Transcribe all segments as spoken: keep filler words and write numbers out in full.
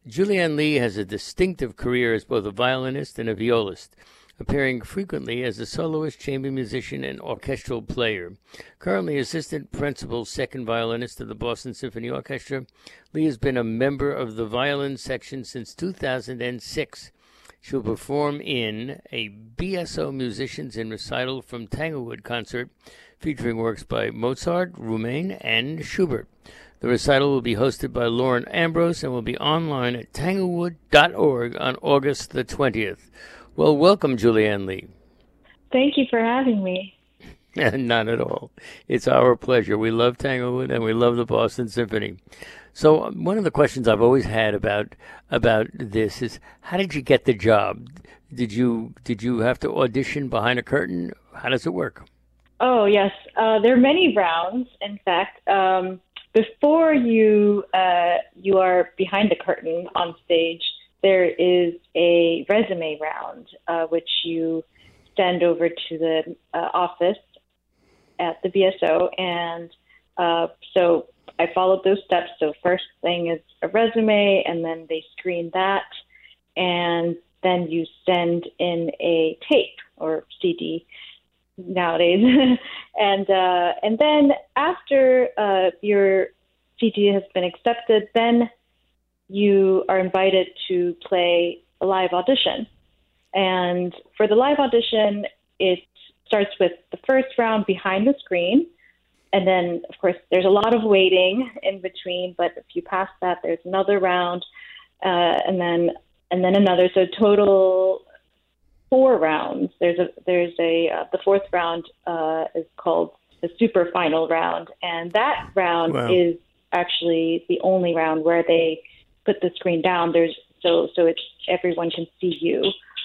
Julianne Lee has a distinctive career as both a violinist and a violist, appearing frequently as a soloist, chamber musician, and orchestral player. Currently assistant principal second violinist of the Boston Symphony Orchestra, Lee has been a member of the violin section since two thousand six. She'll perform in a B S O Musicians in Recital from Tanglewood concert featuring works by Mozart, Roumain, and Schubert. The recital will be hosted by Lauren Ambrose and will be online at tanglewood dot org on August the twentieth. Well, welcome, Julianne Lee. Thank you for having me. Not at all. It's our pleasure. We love Tanglewood and we love the Boston Symphony. So um, one of the questions I've always had about about this is, how did you get the job? Did you did you have to audition behind a curtain? How does it work? Oh, yes. Uh, there are many rounds, in fact. Um, before you uh, you are behind the curtain on stage, there is a resume round, uh, which you send over to the uh, office at the B S O. And uh, so I followed those steps. So first thing is a resume, and then they screen that. And then you send in a tape or C D nowadays. and uh, and then after uh, your C D has been accepted, then you are invited to play a live audition. And for the live audition, it starts with the first round behind the screen. And then, of course, there's a lot of waiting in between. But if you pass that, there's another round, uh, and then and then another. So total four rounds. There's a there's a uh, the fourth round uh, is called the super final round, and that round Wow. is actually the only round where they put the screen down. There's so so it's everyone can see you,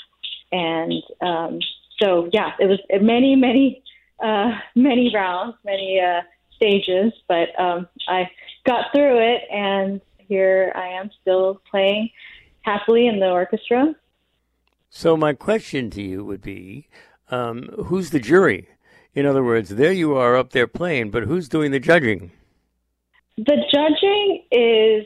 and um, so yeah, it was many many uh, many rounds, many uh, stages, but um, I got through it, and here I am still playing happily in the orchestra. So my question to you would be, um, who's the jury? In other words, there you are up there playing, but who's doing the judging? The judging is,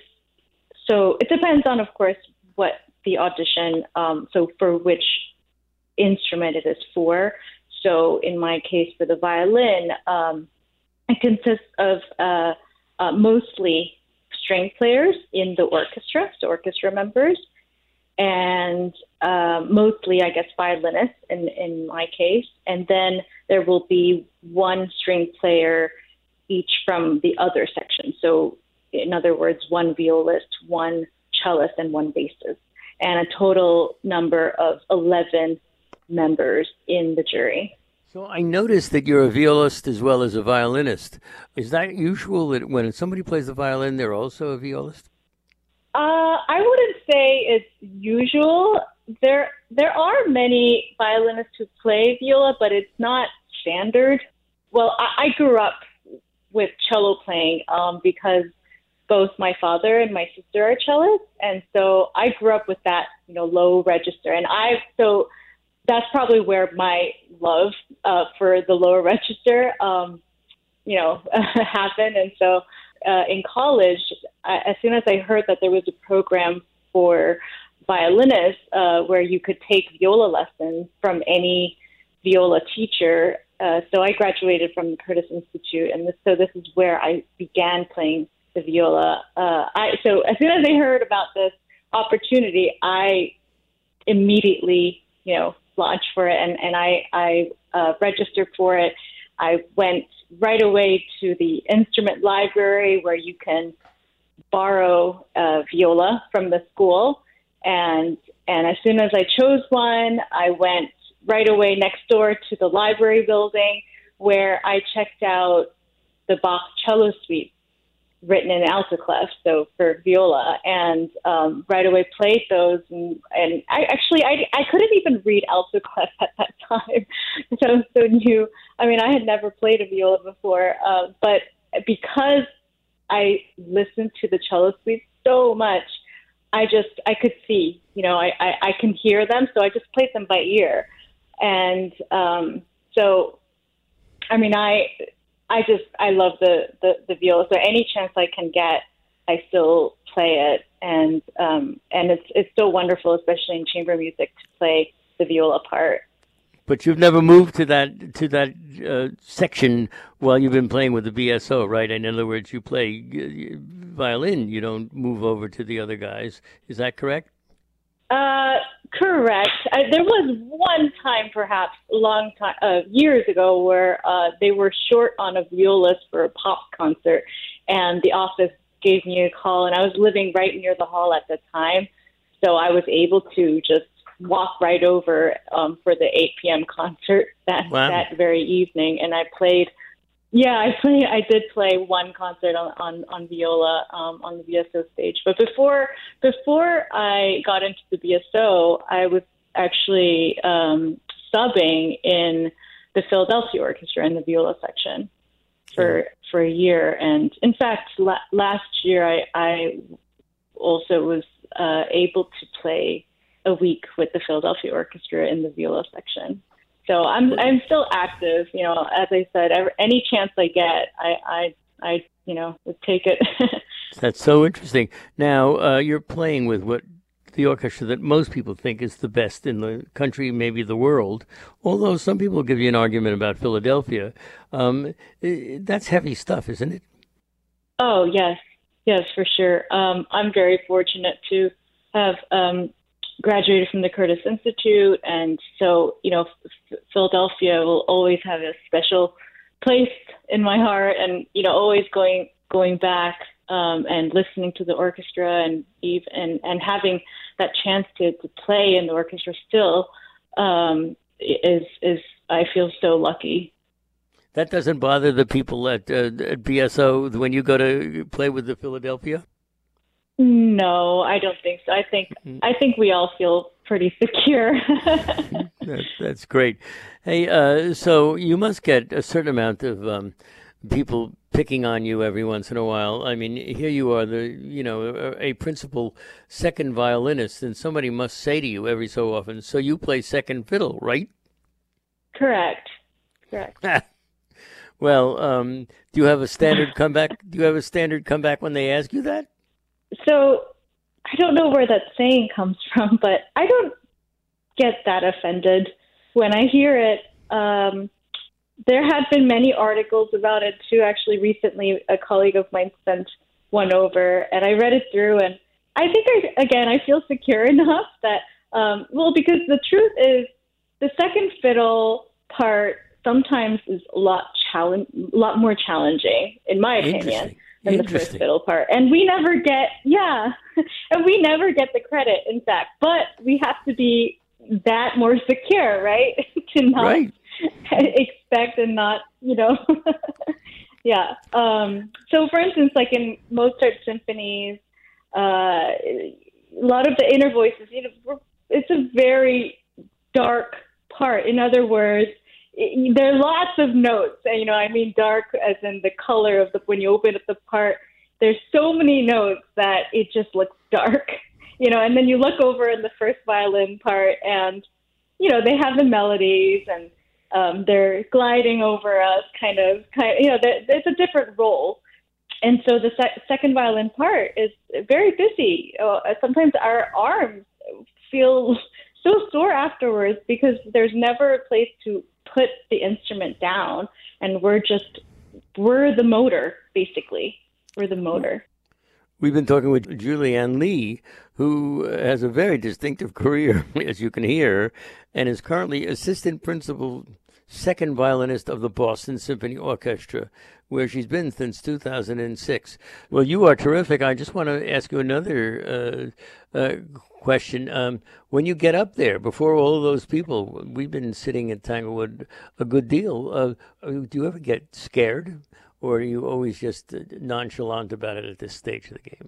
so it depends on, of course, what the audition, um, so for which instrument it is for. So in my case, for the violin, um, it consists of uh, uh, mostly string players in the orchestra, so orchestra members, and uh, mostly, I guess, violinists in, in my case. And then there will be one string player each from the other section. So in other words, one violist, one cellist, and one bassist, and a total number of eleven members in the jury. So I noticed that you're a violist as well as a violinist. Is that usual that when somebody plays the violin, they're also a violist? Uh, I wouldn't say it's usual. There, there are many violinists who play viola, but it's not standard. Well, I, I grew up with cello playing um, because both my father and my sister are cellists, and so I grew up with that, you know, low register. And I so that's probably where my love uh, for the lower register, um, you know, happened. And so uh, in college, I, as soon as I heard that there was a program for violinists uh, where you could take viola lessons from any viola teacher, uh, so I graduated from the Curtis Institute, and this, so this is where I began playing the viola. Uh, I, so as soon as I heard about this opportunity, I immediately, you know, launched for it, and, and I, I uh, registered for it. I went right away to the instrument library where you can borrow a viola from the school, and and as soon as I chose one, I went right away next door to the library building where I checked out the Bach cello suite written in alto clef, so for viola, and um, right away played those. And, and I actually, I, I couldn't even read alto clef at that time, so I was so new. I mean, I had never played a viola before, uh, but because I listened to the cello suite so much, I just, I could see, you know, I, I, I can hear them, so I just played them by ear. And um, so, I mean, I... I just, I love the, the, the viola. So any chance I can get, I still play it. and um, and it's it's so wonderful, especially in chamber music, to play the viola part. But you've never moved to that to that uh, section while you've been playing with the B S O, right? In other words, you play uh, violin, you don't move over to the other guys. Is that correct? Uh, correct. I, there was one time, perhaps a long time, uh, years ago, where uh, they were short on a violist for a pop concert, and the office gave me a call, and I was living right near the hall at the time, so I was able to just walk right over um, for the eight p.m. concert that Wow. that very evening, and I played. Yeah, I play. I did play one concert on on, on viola um, on the B S O stage. But before before I got into the B S O, I was actually um, subbing in the Philadelphia Orchestra in the viola section for yeah. for a year. And in fact, la- last year I, I also was uh, able to play a week with the Philadelphia Orchestra in the viola section. So I'm I'm still active, you know. As I said, every, any chance I get, I I, I you know would take it. That's so interesting. Now uh, you're playing with what the orchestra that most people think is the best in the country, maybe the world. Although some people give you an argument about Philadelphia, um, that's heavy stuff, isn't it? Oh yes, yes for sure. Um, I'm very fortunate to have. Um, graduated from the Curtis Institute, and so, you know, F- Philadelphia will always have a special place in my heart, and, you know, always going going back um, and listening to the orchestra, and even and, and having that chance to, to play in the orchestra still um, is, is, I feel so lucky. That doesn't bother the people at, uh, at B S O when you go to play with the Philadelphia? No, I don't think so. I think I think we all feel pretty secure. that, that's great. Hey, uh, so you must get a certain amount of um, people picking on you every once in a while. I mean, here you are, the you know, a, a principal second violinist, and somebody must say to you every so often, "So you play second fiddle, right?" Correct. Correct. Well, um, do you have a standard comeback? Do you have a standard comeback when they ask you that? So I don't know where that saying comes from, but I don't get that offended when I hear it. Um, there have been many articles about it too. Actually, recently a colleague of mine sent one over, and I read it through, and I think I, again, I feel secure enough that, um, well, because the truth is the second fiddle part sometimes is a lot challenge, a lot more challenging, in my opinion, than the first fiddle part. And we never get, yeah, and we never get the credit, in fact. But we have to be that more secure, right? to not right. expect and not, you know, yeah. Um, so, for instance, like in Mozart symphonies, uh, a lot of the inner voices, you know, it's a very dark part. In other words, it, there are lots of notes, and you know, I mean dark as in the color of the, when you open up the part, there's so many notes that it just looks dark, you know, and then you look over in the first violin part and, you know, they have the melodies and um, they're gliding over us kind of, kind of, you know, there's a different role. And so the sec- second violin part is very busy. Uh, sometimes our arms feel so sore afterwards because there's never a place to put the instrument down, and we're just, we're the motor, basically. We're the motor. We've been talking with Julianne Lee, who has a very distinctive career, as you can hear, and is currently assistant principal second violinist of the Boston Symphony Orchestra, where she's been since two thousand six. Well, you are terrific. I just want to ask you another uh, uh, question. Um, when you get up there before all of those people, we've been sitting at Tanglewood a good deal. Uh, do you ever get scared, or are you always just nonchalant about it at this stage of the game?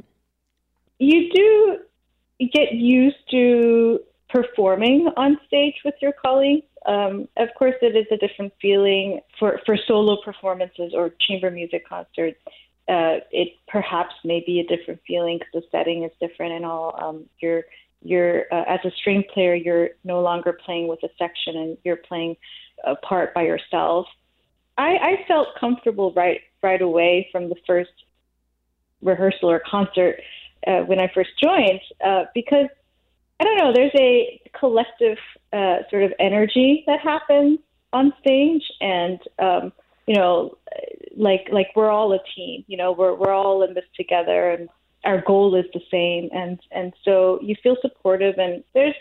You do get used to performing on stage with your colleagues. Um, of course, it is a different feeling for, for solo performances or chamber music concerts. Uh, it perhaps may be a different feeling because the setting is different and all. Um, you're you're uh, as a string player, you're no longer playing with a section and you're playing a part by yourself. I, I felt comfortable right right away from the first rehearsal or concert. uh, when I first joined, uh, because I don't know, there's a collective uh, sort of energy that happens on stage, and um, you know, like like we're all a team. You know, we're we're all in this together, and our goal is the same, and and so you feel supportive, and there's.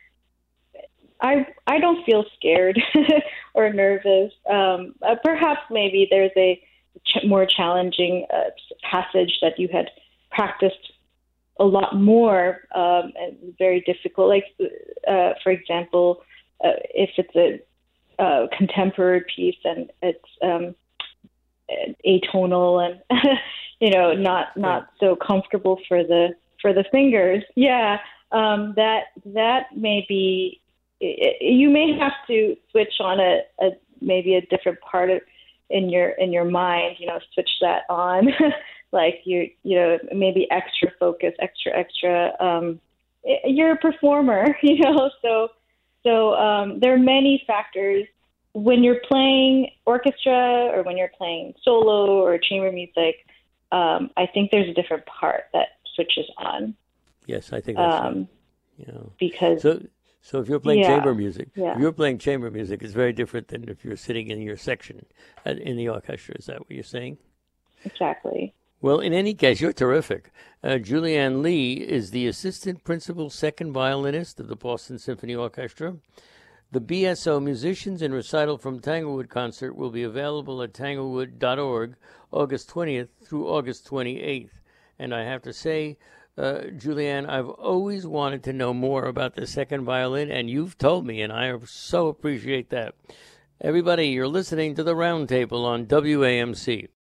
I I don't feel scared or nervous. Um, uh, perhaps maybe there's a ch- more challenging uh, passage that you had practiced a lot more um, and very difficult. Like, uh, for example, uh, if it's a, a contemporary piece and it's um, atonal and you know not not so comfortable for the for the fingers. Yeah, um, that that may be. You may have to switch on a, a maybe a different part of in your in your mind. You know, switch that on. Like you, you know, maybe extra focus, extra, extra. Um, you're a performer, you know, so so um, there are many factors when you're playing orchestra or when you're playing solo or chamber music. Um, I think there's a different part that switches on. Yes, I think that's um, right. You know, because so so if you're playing yeah, chamber music, yeah. if you're playing chamber music, it's very different than if you're sitting in your section in the orchestra. Is that what you're saying? Exactly. Well, in any case, you're terrific. Uh, Julianne Lee is the assistant principal second violinist of the Boston Symphony Orchestra. The B S O Musicians and Recital from Tanglewood concert will be available at tanglewood dot org August twentieth through August twenty-eighth. And I have to say, uh, Julianne, I've always wanted to know more about the second violin, and you've told me, and I so appreciate that. Everybody, you're listening to The Roundtable on W A M C.